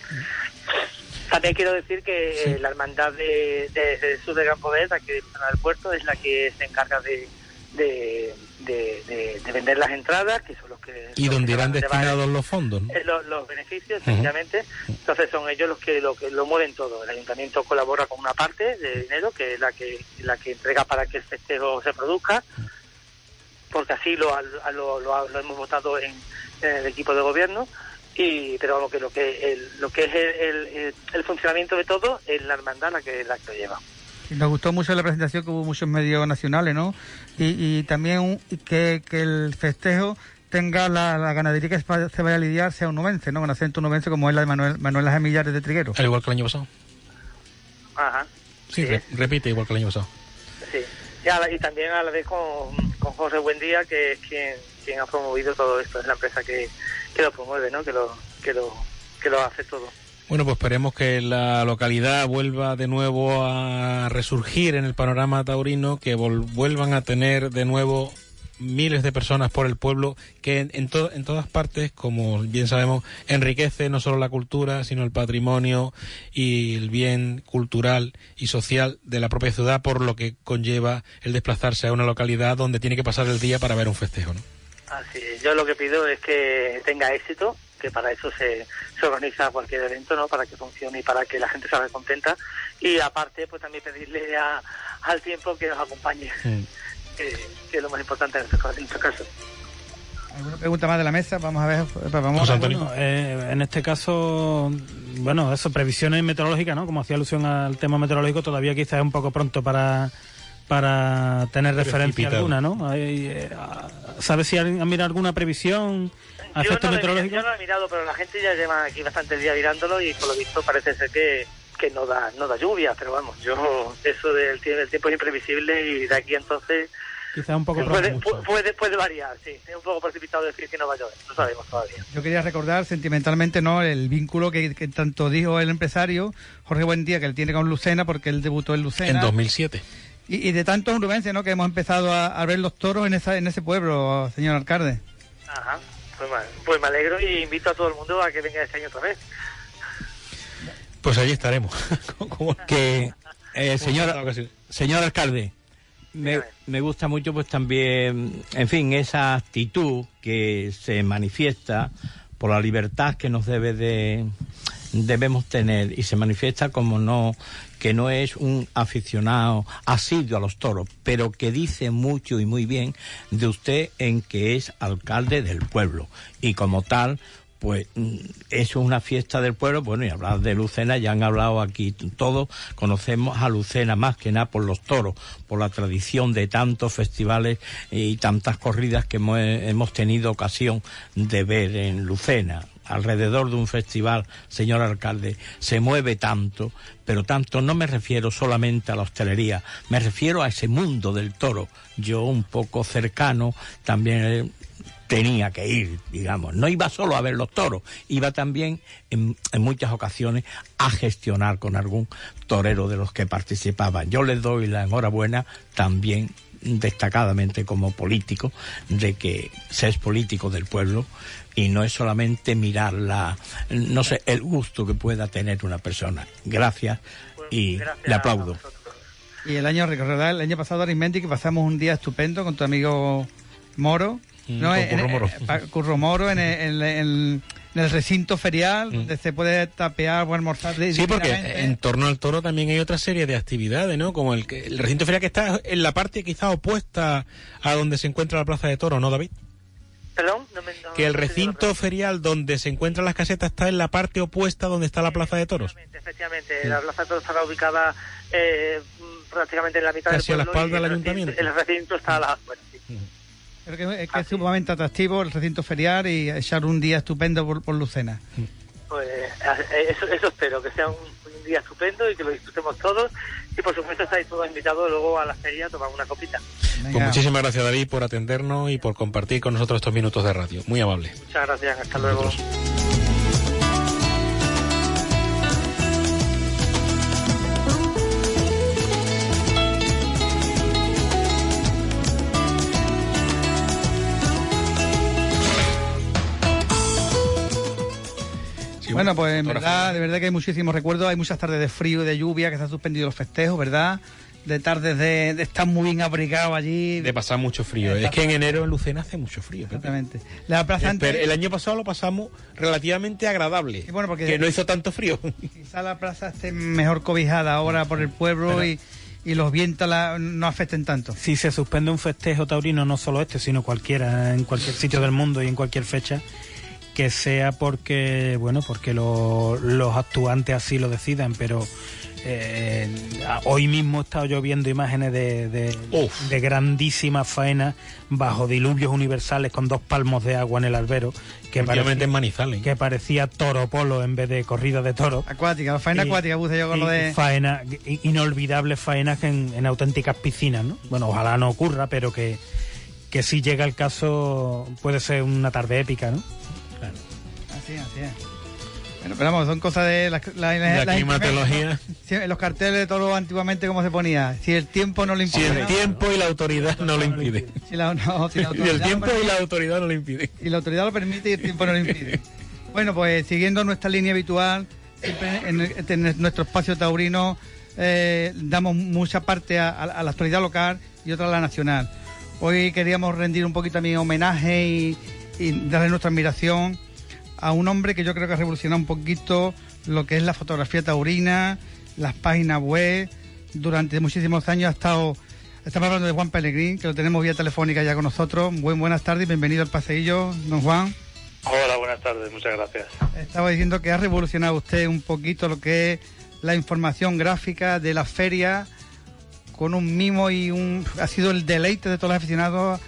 También quiero decir que la hermandad de Jesús de Gran Poder, aquí de Lucena del Puerto, es la que se encarga de vender las entradas, que son los que... ¿Y dónde irán destinados los fondos, ¿no? Los beneficios, sencillamente. Entonces son ellos los que lo mueven todo. El ayuntamiento colabora con una parte de dinero, que es la que entrega para que el festejo se produzca, porque así lo hemos votado en el equipo de gobierno. Pero vamos, que lo que es el funcionamiento de todo es la hermandad la que lo lleva. Nos gustó mucho la presentación, que hubo muchos medios nacionales, ¿no? Y también que el festejo tenga la ganadería que se vaya a lidiar, sea un onubense, ¿no? Con acento onubense, como es la de Manuel Las Millares de Triguero. Al igual que el año pasado. Ajá. Sí. Repite igual que el año pasado. Sí. Y también a la vez con José Buendía, que es quien ha promovido todo esto, es la empresa que lo promueve, ¿no? Que lo hace todo. Bueno, pues esperemos que la localidad vuelva de nuevo a resurgir en el panorama taurino, que vuelvan a tener de nuevo miles de personas por el pueblo, que en todas partes, como bien sabemos, enriquece no solo la cultura, sino el patrimonio y el bien cultural y social de la propia ciudad, por lo que conlleva el desplazarse a una localidad donde tiene que pasar el día para ver un festejo, ¿no? Así es. Yo lo que pido es que tenga éxito, que para eso se organiza cualquier evento, ¿no? Para que funcione y para que la gente salga contenta. Y aparte, pues también pedirle al tiempo que nos acompañe, que es lo más importante en este caso. ¿Alguna pregunta más de la mesa? Vamos a ver. José Antonio. Bueno, en este caso, bueno, eso, previsiones meteorológicas, ¿no? Como hacía alusión al tema meteorológico, todavía quizás es un poco pronto para tener referencia alguna, ¿no? ¿Sabes si han mirado alguna previsión a efectos meteorológicos? Yo no lo he mirado, pero la gente ya lleva aquí bastante días mirándolo y por lo visto parece ser que no da lluvia, pero vamos, eso del tiempo es imprevisible y de aquí entonces quizás un poco puede variar, sí. Es un poco precipitado decir que no va a llover, no sabemos todavía. Yo quería recordar sentimentalmente, ¿no?, el vínculo que tanto dijo el empresario Jorge Buendía, que él tiene con Lucena, porque él debutó en Lucena. En 2007. Y de tantos onubenses, ¿no?, que hemos empezado a ver los toros en ese pueblo, señor alcalde. Ajá, pues me alegro y invito a todo el mundo a que venga este año otra vez. Pues allí estaremos. Señor alcalde, me gusta mucho pues también, en fin, esa actitud que se manifiesta por la libertad que nos debemos tener, y se manifiesta que no es un aficionado asiduo a los toros, pero que dice mucho y muy bien de usted en que es alcalde del pueblo, y como tal pues es una fiesta del pueblo. Bueno, y hablar de Lucena, ya han hablado aquí todos, conocemos a Lucena más que nada por los toros, por la tradición de tantos festivales y tantas corridas que hemos tenido ocasión de ver en Lucena. Alrededor de un festival, señor alcalde, se mueve tanto, pero tanto no me refiero solamente a la hostelería, me refiero a ese mundo del toro. Yo, un poco cercano, también tenía que ir, digamos, no iba solo a ver los toros, iba también en muchas ocasiones a gestionar con algún torero de los que participaban. Yo les doy la enhorabuena también destacadamente como político, de que se es político del pueblo y no es solamente mirar el gusto que pueda tener una persona. Gracias, y le aplaudo. Y el año pasado, Arismendi, que pasamos un día estupendo con tu amigo Moro, Curro Moro, en el recinto ferial, donde se puede tapear o almorzar. Sí, porque en torno al toro también hay otra serie de actividades, ¿no? Como el recinto ferial, que está en la parte quizá opuesta a donde se encuentra la plaza de toros, ¿no, David? ¿Perdón? Que el recinto ferial donde se encuentran las casetas está en la parte opuesta donde está la plaza de toros. Efectivamente. La plaza de toros está ubicada prácticamente en la mitad casi del pueblo. Casi a la espalda del ayuntamiento. El recinto está a la afuera, sí. Creo que es sumamente atractivo el recinto ferial y echar un día estupendo por Lucena. Pues eso espero, que sea un día estupendo y que lo disfrutemos todos. Y por supuesto estáis todos invitados luego a la feria a tomar una copita. Pues muchísimas gracias, David, por atendernos y por compartir con nosotros estos minutos de radio. Muy amable. Muchas gracias, hasta luego. Bueno, pues de verdad que hay muchísimos recuerdos, hay muchas tardes de frío y de lluvia, que se han suspendido los festejos, ¿verdad? De tardes de estar muy bien abrigado allí. De pasar mucho frío. Es que en enero en Lucena hace mucho frío. Exactamente. La plaza el año pasado lo pasamos relativamente agradable, bueno, porque que no hizo tanto frío. Quizá la plaza esté mejor cobijada ahora por el pueblo y los vientos no afecten tanto. Si se suspende un festejo taurino, no solo este, sino cualquiera, en cualquier sitio del mundo y en cualquier fecha, que sea porque los actuantes así lo decidan, pero hoy mismo he estado yo viendo imágenes de grandísimas faenas bajo diluvios universales con 2 palmos de agua en el albero, que parecía toro polo en vez de corrida de toros. Acuática, faena acuática, puse yo con lo de... Faena, inolvidables faenas en auténticas piscinas, ¿no? Bueno, ojalá no ocurra, pero que si llega el caso puede ser una tarde épica, ¿no? Claro. Así es. Bueno, pero vamos, son cosas de la climatología. Sí, en los carteles de toros antiguamente, ¿cómo se ponía? Si el tiempo no lo impide. Si el tiempo y la autoridad no lo impiden. Si la autoridad y el tiempo y la autoridad no lo impiden. Y la autoridad lo permite y el tiempo no lo impide. Bueno, pues siguiendo nuestra línea habitual, siempre en nuestro espacio taurino damos mucha parte a la actualidad local y otra a la nacional. Hoy queríamos rendir un poquito también homenaje y darle nuestra admiración a un hombre que yo creo que ha revolucionado un poquito lo que es la fotografía taurina, las páginas web. Durante muchísimos años estamos hablando de Juan Pellegrín, que lo tenemos vía telefónica ya con nosotros. Buenas tardes y bienvenido al paseillo, don Juan. Hola, buenas tardes, muchas gracias. Estaba diciendo que ha revolucionado usted un poquito lo que es la información gráfica de la feria, con un mimo ha sido el deleite de todos los aficionados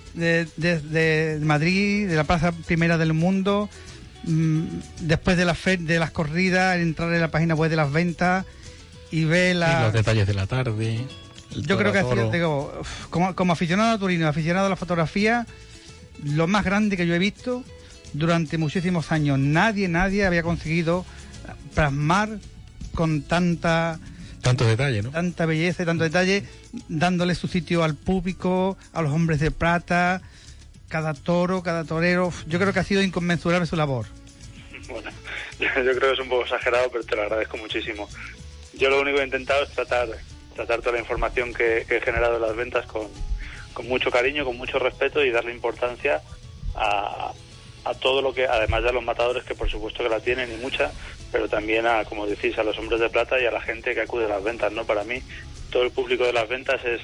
de Madrid, de la plaza primera del mundo. Después de las corridas, entrar en la página web de las ventas y ver los detalles de la tarde. Yo creo que ha sido, como aficionado a Turino, aficionado a la fotografía, lo más grande que yo he visto durante muchísimos años. Nadie había conseguido plasmar con tanto detalle, ¿no? Tanta belleza y tanto detalle, dándole su sitio al público, a los hombres de plata, cada toro, cada torero. Yo creo que ha sido inconmensurable su labor. Bueno, yo creo que es un poco exagerado, pero te lo agradezco muchísimo. Yo lo único que he intentado es tratar toda la información que he generado en las ventas con mucho cariño, con mucho respeto y darle importancia a todo lo que, además de a los matadores, que por supuesto que la tienen y mucha, pero también a, como decís, a los hombres de plata y a la gente que acude a las ventas, ¿no? Para mí, todo el público de las ventas es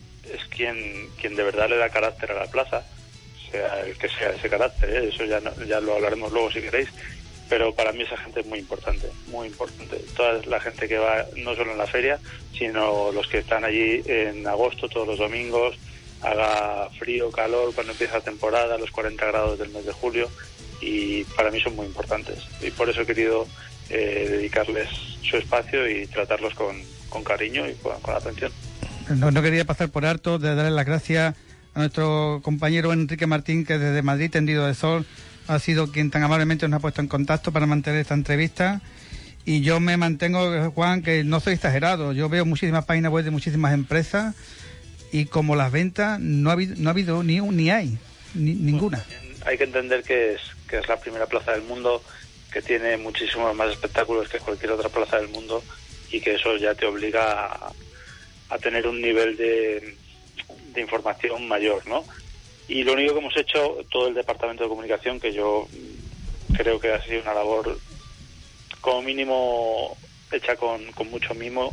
quien de verdad le da carácter a la plaza, sea el que sea ese carácter, ¿eh? Eso ya lo hablaremos luego si queréis, pero para mí esa gente es muy importante, muy importante. Toda la gente que va, no solo en la feria, sino los que están allí en agosto, todos los domingos, haga frío, calor, cuando empieza la temporada, los 40 grados del mes de julio, y para mí son muy importantes. Y por eso he querido dedicarles su espacio y tratarlos con cariño y con atención. No quería pasar por alto de darle las gracias a nuestro compañero Enrique Martín, que desde Madrid, tendido de sol, ha sido quien tan amablemente nos ha puesto en contacto para mantener esta entrevista. Y yo me mantengo, Juan, que no soy exagerado. Yo veo muchísimas páginas web de muchísimas empresas y como las ventas no ha habido ni hay ninguna. Hay que entender que es la primera plaza del mundo, que tiene muchísimos más espectáculos que cualquier otra plaza del mundo y que eso ya te obliga a tener un nivel de información mayor, ¿no? Y lo único que hemos hecho, todo el departamento de comunicación, que yo creo que ha sido una labor como mínimo hecha con mucho mimo,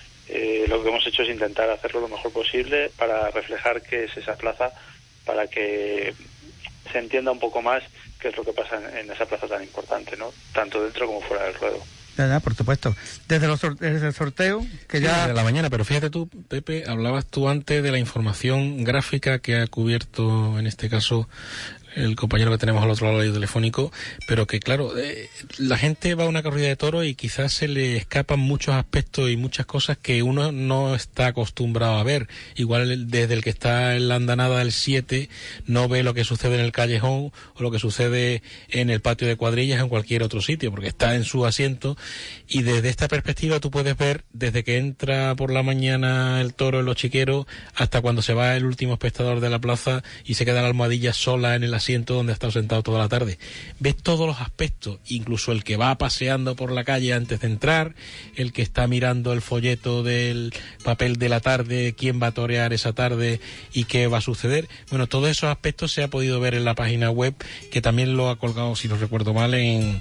lo que hemos hecho es intentar hacerlo lo mejor posible para reflejar qué es esa plaza, para que se entienda un poco más qué es lo que pasa en esa plaza tan importante, ¿no? Tanto dentro como fuera del ruedo. Ya, por supuesto. Desde el sorteo, que sí, ya... Desde la mañana, pero fíjate tú, Pepe, hablabas tú antes de la información gráfica que ha cubierto, en este caso, el compañero que tenemos al otro lado del telefónico, pero que claro, la gente va a una corrida de toros y quizás se le escapan muchos aspectos y muchas cosas que uno no está acostumbrado a ver. Igual desde el que está en la andanada del 7 no ve lo que sucede en el callejón o lo que sucede en el patio de cuadrillas en cualquier otro sitio, porque está en su asiento, y desde esta perspectiva tú puedes ver desde que entra por la mañana el toro en los chiqueros hasta cuando se va el último espectador de la plaza y se queda la almohadilla sola en el asiento donde ha estado sentado toda la tarde. Ves todos los aspectos, incluso el que va paseando por la calle antes de entrar, el que está mirando el folleto del papel de la tarde, quién va a torear esa tarde y qué va a suceder. Bueno, todos esos aspectos se ha podido ver en la página web, que también lo ha colgado, si no recuerdo mal, en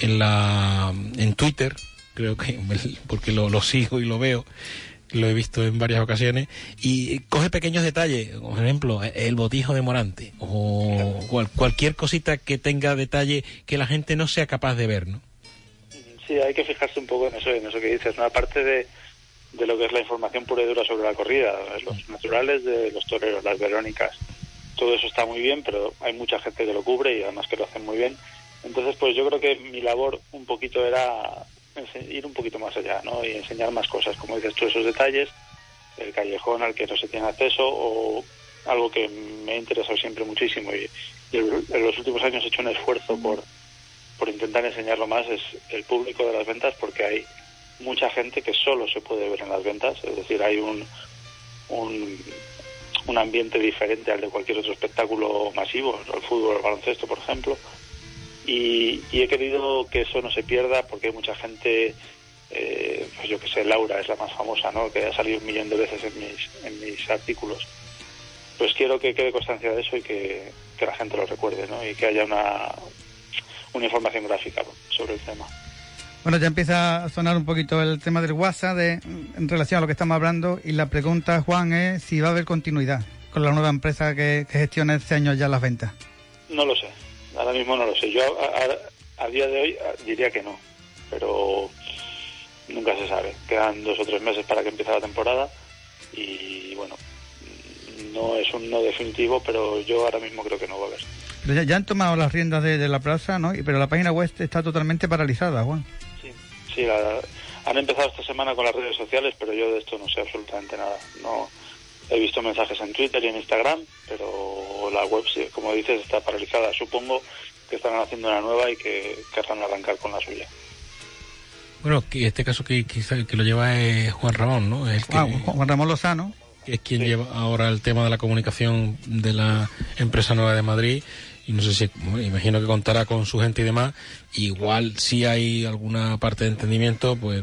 Twitter, creo que, porque lo sigo y lo veo. Lo he visto en varias ocasiones, y coge pequeños detalles, por ejemplo, el botijo de Morante o cualquier cosita que tenga detalle que la gente no sea capaz de ver, ¿no? Sí, hay que fijarse un poco en eso que dices, ¿no? Aparte de lo que es la información pura y dura sobre la corrida, los naturales de los toreros, las verónicas, todo eso está muy bien, pero hay mucha gente que lo cubre y además que lo hacen muy bien. Entonces, pues yo creo que mi labor un poquito era ir un poquito más allá, ¿no? Y enseñar más cosas, como dices tú, esos detalles, el callejón al que no se tiene acceso, o algo que me ha interesado siempre muchísimo y en los últimos años he hecho un esfuerzo por intentar enseñarlo más es el público de las ventas, porque hay mucha gente que solo se puede ver en las ventas, es decir, hay un ambiente diferente al de cualquier otro espectáculo masivo, el fútbol, el baloncesto, por ejemplo, y he querido que eso no se pierda, porque hay mucha gente, pues yo que sé, Laura es la más famosa, ¿no?, que ha salido 1 millón de veces en mis artículos. Pues quiero que quede constancia de eso y que la gente lo recuerde, ¿no?, y que haya una información gráfica sobre el tema. Bueno, ya empieza a sonar un poquito el tema del WhatsApp en relación a lo que estamos hablando, y la pregunta, Juan, es si va a haber continuidad con la nueva empresa que gestiona este año ya las ventas. No lo sé, ahora mismo no lo sé. Yo a día de hoy diría que no, pero nunca se sabe. Quedan 2 o 3 meses para que empiece la temporada y bueno, no es un no definitivo, pero yo ahora mismo creo que no va a haber. Pero ya han tomado las riendas de la plaza, ¿no? Pero la página web está totalmente paralizada, Juan. Sí, han empezado esta semana con las redes sociales, pero yo de esto no sé absolutamente nada. No he visto mensajes en Twitter y en Instagram, pero la web, sí, como dices, está paralizada. Supongo que estarán haciendo una nueva y que querrán arrancar con la suya. Bueno, que este caso que lo lleva es Juan Ramón, ¿no? Juan Ramón Lozano. Que es quien lleva ahora el tema de la comunicación de la empresa nueva de Madrid. Y no sé si, imagino que contará con su gente y demás. Igual si hay alguna parte de entendimiento, pues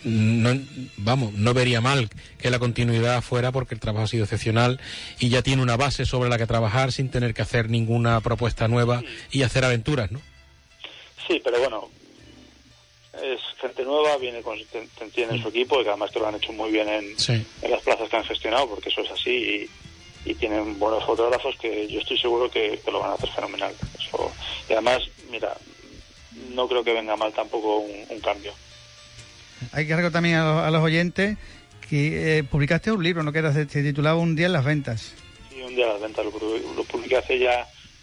no vería mal que la continuidad fuera, porque el trabajo ha sido excepcional y ya tiene una base sobre la que trabajar sin tener que hacer ninguna propuesta nueva y hacer aventuras, ¿no? Sí, pero bueno, es gente nueva, tiene su equipo, y que además que lo han hecho muy bien en las plazas que han gestionado, porque eso es así, y tienen buenos fotógrafos que yo estoy seguro que lo van a hacer fenomenal. Eso, y además, mira, no creo que venga mal tampoco un cambio. Hay que recordar también a los oyentes que publicaste un libro, ¿no?, que se titulaba Un día en las ventas. Sí, Un día en las ventas, lo publiqué hace ya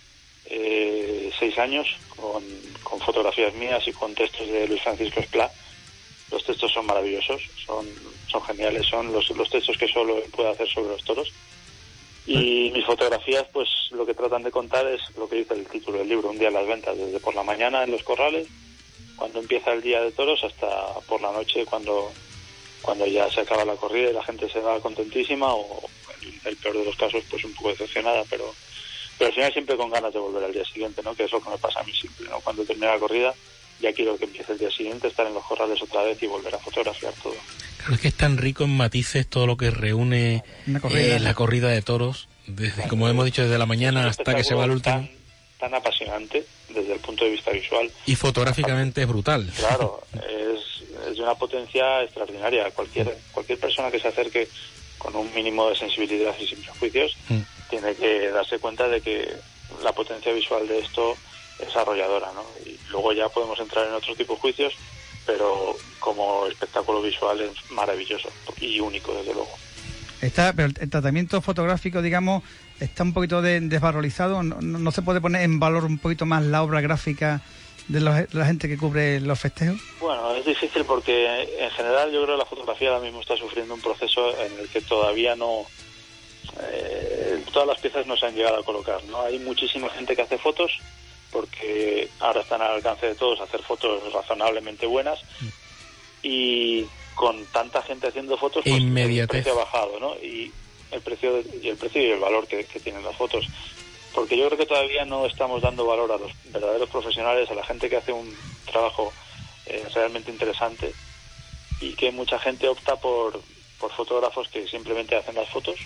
6 años, con fotografías mías y con textos de Luis Francisco Esplá. Los textos son maravillosos, son geniales, son los textos que solo puedo hacer sobre los toros. Y mis fotografías, pues lo que tratan de contar es lo que dice el título del libro, Un día en las ventas, desde por la mañana en los corrales, cuando empieza el día de toros, hasta por la noche, cuando ya se acaba la corrida y la gente se va contentísima, o en el peor de los casos, pues un poco decepcionada, pero al final siempre con ganas de volver al día siguiente, ¿no?, que es lo que me pasa a mí siempre, ¿no? Cuando termina la corrida, ya quiero que empiece el día siguiente, estar en los corrales otra vez y volver a fotografiar todo. Claro, es que es tan rico en matices todo lo que reúne la corrida de toros, desde, como hemos dicho, desde la mañana hasta que se va el último. Tan apasionante desde el punto de vista visual. Y fotográficamente es brutal. Claro, es de una potencia extraordinaria. Cualquier persona que se acerque con un mínimo de sensibilidad y sin prejuicios tiene que darse cuenta de que la potencia visual de esto es arrolladora, ¿no? Y luego ya podemos entrar en otro tipo de juicios, pero como espectáculo visual es maravilloso y único, desde luego. Pero el tratamiento fotográfico, digamos, está un poquito desvalorizado. ¿No se puede poner en valor un poquito más la obra gráfica de la gente que cubre los festejos? Bueno, es difícil porque en general yo creo que la fotografía ahora mismo está sufriendo un proceso en el que todavía no... todas las piezas no se han llegado a colocar, ¿no? Hay muchísima gente que hace fotos, porque ahora están al alcance de todos hacer fotos razonablemente buenas, y con tanta gente haciendo fotos, pues el precio ha bajado, ¿no? Y el precio y el valor que tienen las fotos, porque yo creo que todavía no estamos dando valor a los verdaderos profesionales, a la gente que hace un trabajo realmente interesante, y que mucha gente opta por fotógrafos que simplemente hacen las fotos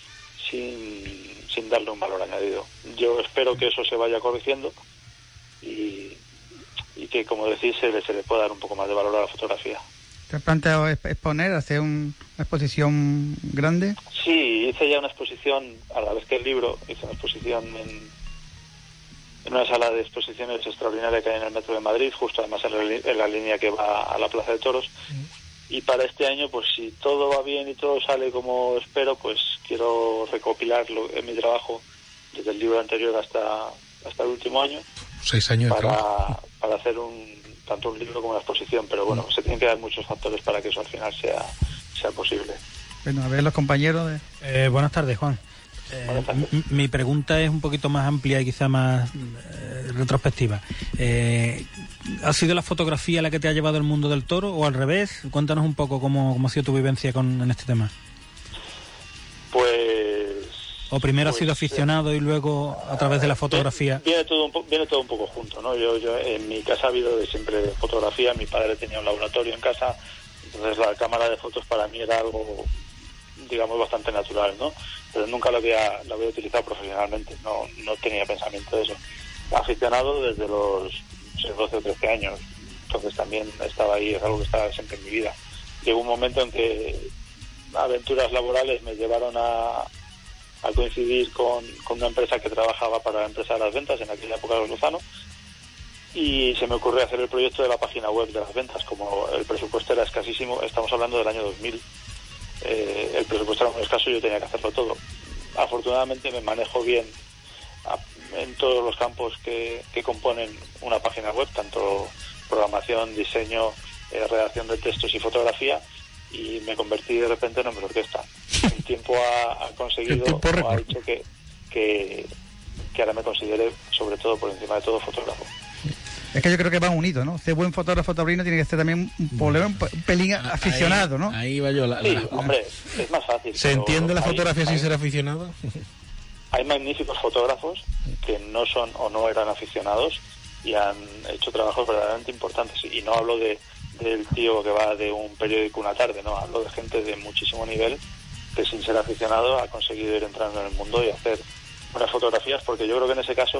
sin darle un valor añadido. Yo espero que eso se vaya corrigiendo y que, como decís, se le pueda dar un poco más de valor a la fotografía. ¿Te has planteado exponer, hacer una exposición grande? Sí, hice ya una exposición, a la vez que el libro, hice una exposición en una sala de exposiciones extraordinaria que hay en el metro de Madrid, justo además en la línea que va a la Plaza de Toros. Y para este año, pues si todo va bien y todo sale como espero, pues quiero recopilar en mi trabajo desde el libro anterior hasta el último año. 6 años para hacer tanto un libro como una exposición, pero bueno, se tienen que dar muchos factores para que eso al final sea posible. Bueno, a ver los compañeros. Buenas tardes, Juan. Mi pregunta es un poquito más amplia y quizá más retrospectiva. ¿Ha sido la fotografía la que te ha llevado al mundo del toro o al revés? Cuéntanos un poco cómo ha sido tu vivencia en este tema. ¿O primero has sido aficionado y luego a través de la fotografía? Viene todo un poco junto, ¿no? Yo en mi casa ha habido siempre fotografía. Mi padre tenía un laboratorio en casa, entonces la cámara de fotos para mí era algo, digamos, bastante natural, ¿no? Pero nunca lo había utilizado profesionalmente, no tenía pensamiento de eso. Aficionado desde los 12 o 13 años, entonces también estaba ahí, es algo que estaba siempre en mi vida. Llegó un momento en que aventuras laborales me llevaron a coincidir con una empresa que trabajaba para la empresa de las ventas, en aquella época de Lozano, y se me ocurrió hacer el proyecto de la página web de las ventas. Como el presupuesto era escasísimo, estamos hablando del año 2000, el presupuesto era muy escaso y yo tenía que hacerlo todo. Afortunadamente me manejo bien en todos los campos que componen una página web, tanto programación, diseño, redacción de textos y fotografía, y me convertí de repente en hombre orquesta. El tiempo ha conseguido, o ha hecho que ahora me considere, sobre todo, por encima de todo, fotógrafo. Es que yo creo que va unido, ¿no? Ser buen fotógrafo taurino tiene que ser también un pelín aficionado, ¿no? Ahí va yo. Hombre, es más fácil. ¿Se entiende la fotografía sin ser aficionado? Hay magníficos fotógrafos que no son o no eran aficionados y han hecho trabajos verdaderamente importantes. Y no hablo del tío que va de un periódico una tarde, no, hablo de gente de muchísimo nivel que sin ser aficionado ha conseguido ir entrando en el mundo y hacer buenas fotografías, porque yo creo que en ese caso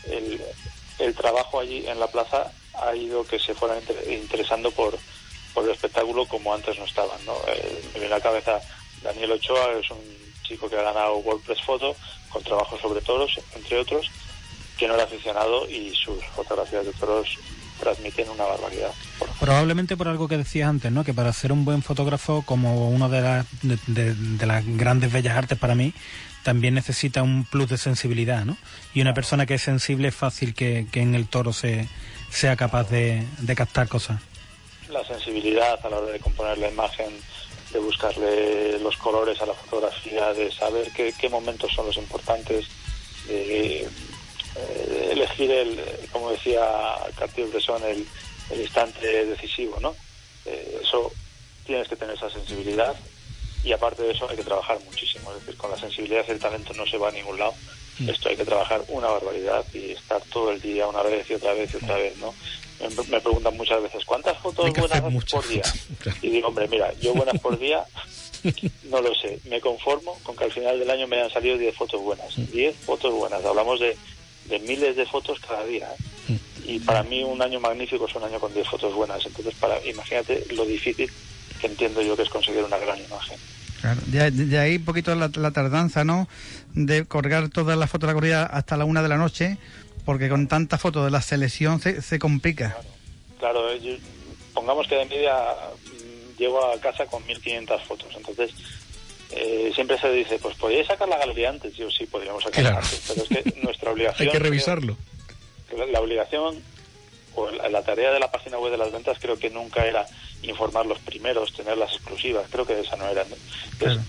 el trabajo allí en la plaza ha ido que se fueran interesando por el espectáculo como antes no estaban, ¿no? Me viene a la cabeza Daniel Ochoa, que es un chico que ha ganado World Press Photo con trabajos sobre toros, entre otros, que no era aficionado, y sus fotografías de toros transmiten una barbaridad. Probablemente por algo que decías antes, ¿no? Que para ser un buen fotógrafo, como una de las grandes bellas artes para mí, también necesita un plus de sensibilidad, ¿no? Y una persona que es sensible es fácil que en el toro sea capaz de captar cosas. La sensibilidad a la hora de componer la imagen, de buscarle los colores a la fotografía, de saber qué momentos son los importantes, de elegir como decía Cartier-Bresson, el instante decisivo, ¿no? Eso tienes que tener esa sensibilidad, y aparte de eso hay que trabajar muchísimo. Es decir, con la sensibilidad y el talento no se va a ningún lado. Esto hay que trabajar una barbaridad y estar todo el día una vez y otra vez y otra vez, ¿no? Me preguntan muchas veces, ¿cuántas fotos buenas haces por día? Claro. Y digo, hombre, mira, yo buenas por día no lo sé. Me conformo con que al final del año me hayan salido 10 fotos buenas. 10 fotos buenas. Hablamos de miles de fotos cada día, ¿eh? Y para mí un año magnífico es un año con 10 fotos buenas. Entonces, imagínate lo difícil que entiendo yo que es conseguir una gran imagen. Claro, de ahí un poquito la tardanza, ¿no? De colgar todas las fotos de la corrida hasta la 1 de la noche, porque con tantas fotos de la selección se complica. Claro, pongamos que de media llego a casa con 1.500 fotos, entonces siempre se dice, pues podríais sacar la galería antes. Yo sí, podríamos sacarla antes, pero es que nuestra obligación... Hay que revisarlo. La obligación o la tarea de la página web de las ventas creo que nunca era informar los primeros, tener las exclusivas, creo que esa no era. Claro.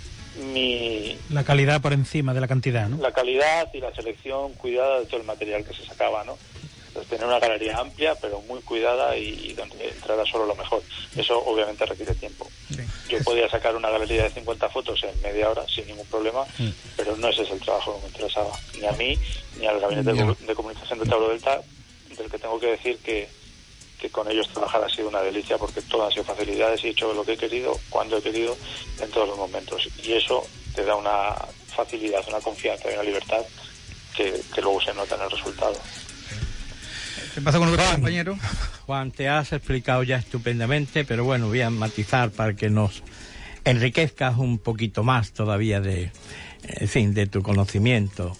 La calidad por encima de la cantidad, ¿no? La calidad y la selección cuidada de todo el material que se sacaba, ¿no? Entonces, tener una galería amplia, pero muy cuidada y donde entrara solo lo mejor. Eso obviamente requiere tiempo. Sí. Yo podía sacar una galería de 50 fotos en media hora sin ningún problema, pero no ese es el trabajo que me interesaba, ni a mí, ni al gabinete de comunicación de Tauro Delta, del que tengo que decir que con ellos trabajar ha sido una delicia, porque todo han sido facilidades y he hecho lo que he querido, cuando he querido, en todos los momentos. Y eso te da una facilidad, una confianza y una libertad que luego se nota en el resultado. ¿Qué pasa con otro compañero? Juan, te has explicado ya estupendamente, pero bueno, voy a matizar para que nos enriquezcas un poquito más todavía de tu conocimiento.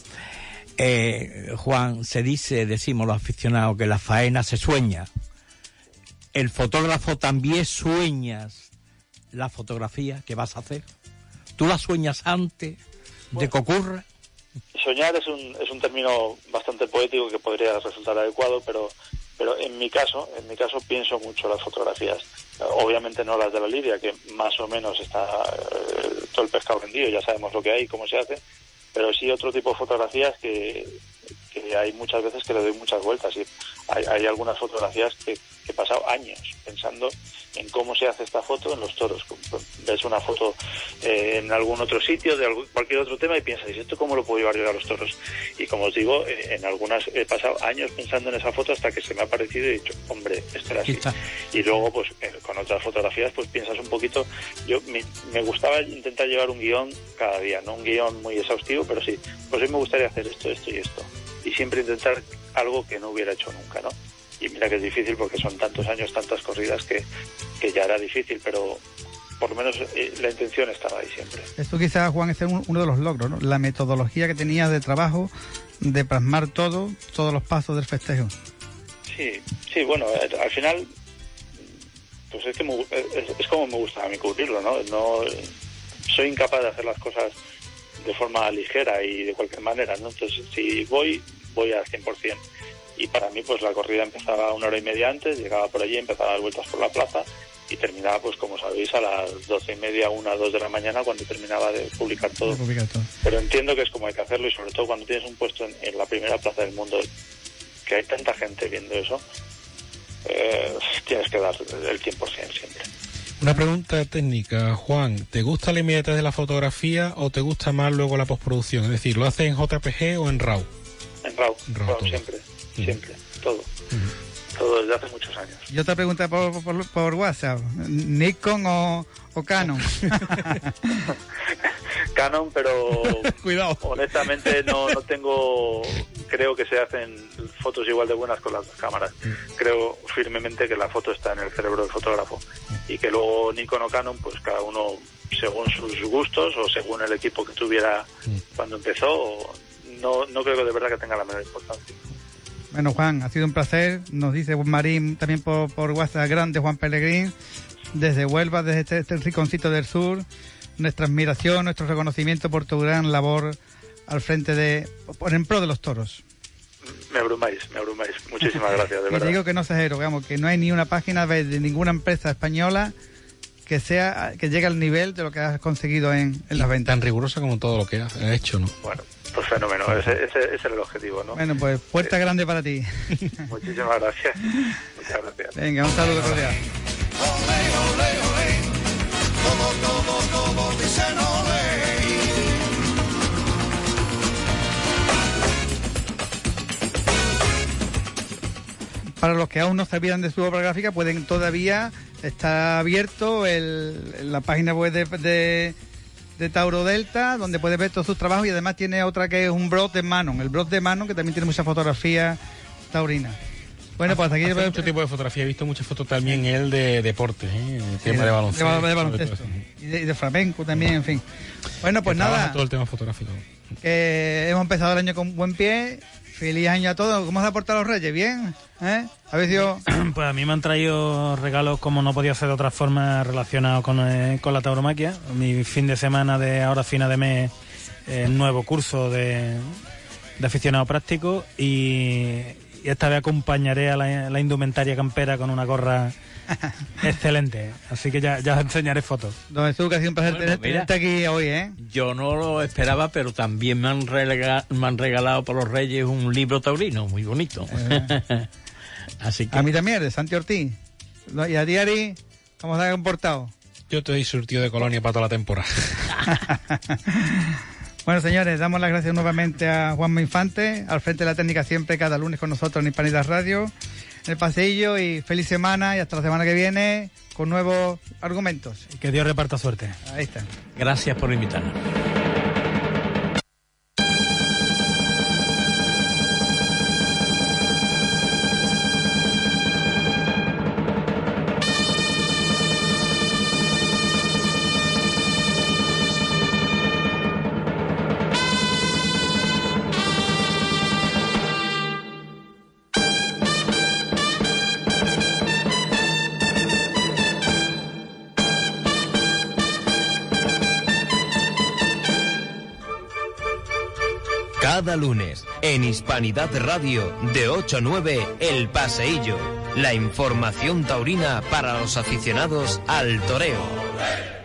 Juan, decimos los aficionados, que la faena se sueña. ¿El fotógrafo también sueñas la fotografía que vas a hacer? ¿Tú la sueñas antes de que ocurra? Soñar es un término bastante poético que podría resultar adecuado, pero en mi caso pienso mucho las fotografías. Obviamente no las de la lidia, que más o menos está todo el pescado vendido, ya sabemos lo que hay y cómo se hace, pero sí otro tipo de fotografías que hay muchas veces que le doy muchas vueltas, y hay algunas fotografías que he pasado años pensando en cómo se hace esta foto en los toros. Ves una foto en algún otro sitio de cualquier otro tema y piensas, ¿y esto cómo lo puedo llevar yo a los toros? Y como os digo, en algunas he pasado años pensando en esa foto hasta que se me ha parecido y he dicho, hombre, esto era así. Y luego pues con otras fotografías pues piensas un poquito. Me gustaba intentar llevar un guión cada día, no un guión muy exhaustivo, pero sí, pues a mí me gustaría hacer esto y esto, y siempre intentar algo que no hubiera hecho nunca, ¿no? Y mira que es difícil porque son tantos años, tantas corridas que ya era difícil, pero por lo menos la intención estaba ahí siempre. Esto quizás, Juan, es uno de los logros, ¿no? La metodología que tenías de trabajo, de plasmar todos los pasos del festejo. Sí, bueno, al final pues es como me gusta a mí cubrirlo, ¿no? No soy incapaz de hacer las cosas de forma ligera y de cualquier manera, ¿no? Entonces, si voy al 100%. Y para mí, pues la corrida empezaba 1 hora y media antes, llegaba por allí, empezaba a dar vueltas por la plaza y terminaba, pues como sabéis, a las 12:30, 1, 2 de la mañana, cuando terminaba de publicar todo. Pero entiendo que es como hay que hacerlo, y sobre todo cuando tienes un puesto en la primera plaza del mundo, que hay tanta gente viendo eso, tienes que dar el 100% siempre. Una pregunta técnica, Juan. ¿Te gusta la inmediatez de la fotografía o te gusta más luego la postproducción? Es decir, ¿lo haces en JPG o en RAW? En RAW siempre. Siempre, todo. Todo desde hace muchos años. Y otra pregunta por WhatsApp. ¿Nikon o Canon? Canon, pero cuidado. Honestamente no tengo... Creo que se hacen fotos igual de buenas con las dos cámaras. Creo firmemente que la foto está en el cerebro del fotógrafo. Y que luego Nikon o Canon, pues cada uno según sus gustos o según el equipo que tuviera cuando empezó, no creo que de verdad que tenga la menor importancia. Bueno, Juan, ha sido un placer. Nos dice Marín también por WhatsApp, grande Juan Pellegrín, desde Huelva, desde este rinconcito del sur. Nuestra admiración, nuestro reconocimiento por tu gran labor al frente en pro de los toros. Me abrumáis. Muchísimas gracias, de verdad. Y digo que no exagero, digamos, que no hay ni una página de ninguna empresa española que llegue al nivel de lo que has conseguido en las ventas. Tan rigurosa como todo lo que has hecho, ¿no? Bueno, pues fenómeno, ese es el objetivo, ¿no? Bueno, pues puerta grande para ti. Muchísimas gracias. Muchas gracias. Venga, un saludo cordial. Para los que aún no sabían de su obra gráfica, pueden todavía estar abierto la página web de Tauro Delta, donde puede ver todos sus trabajos, y además tiene otra que es un blog de Manon, el blog de Manon, que también tiene muchas fotografías taurinas. Bueno, pues aquí hace mucho tipo de fotografía, he visto muchas fotos también él de deportes, el tema de baloncesto. De baloncesto. Y de flamenco también, en fin. Bueno, pues nada. Todo el tema fotográfico. Que hemos empezado el año con buen pie. Feliz año a todos. ¿Cómo se ha portado los Reyes? ¿Bien? ¿Habéis sido...? Pues a mí me han traído regalos como no podía ser de otra forma relacionados con la tauromaquia. Mi fin de semana de ahora fina de mes, nuevo curso de aficionado práctico, y esta vez acompañaré a la indumentaria campera con una gorra excelente. Así que ya os enseñaré fotos. Don Jesús, que ha sido un placer tenerte aquí hoy, ¿eh? Yo no lo esperaba, pero también me han regalado por los Reyes un libro taurino muy bonito. Así que... A mí también, de Santi Ortiz. ¿Y a Diari, cómo se ha comportado? Yo te doy surtido de colonia para toda la temporada. Bueno, señores, damos las gracias nuevamente a Juanma Infante, al frente de la técnica siempre, cada lunes con nosotros en Hispanidad Radio, en el paseillo, y feliz semana, y hasta la semana que viene con nuevos argumentos. Y que Dios reparta suerte. Ahí está. Gracias por invitarnos. Cada lunes, en Hispanidad Radio, de 8 a 9, El Paseillo. La información taurina para los aficionados al toreo.